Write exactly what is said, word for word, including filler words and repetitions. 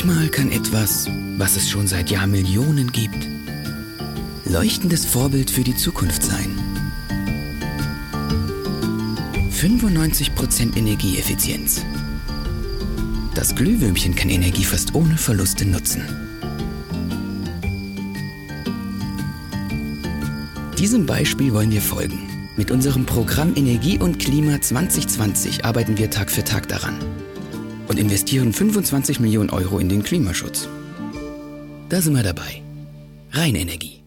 Manchmal kann etwas, was es schon seit Jahrmillionen gibt, leuchtendes Vorbild für die Zukunft sein. fünfundneunzig Prozent Energieeffizienz. Das Glühwürmchen kann Energie fast ohne Verluste nutzen. Diesem Beispiel wollen wir folgen. Mit unserem Programm Energie und Klima zwanzig zwanzig arbeiten wir Tag für Tag daran und investieren fünfundzwanzig Millionen Euro in den Klimaschutz. Da sind wir dabei. Reine Energie.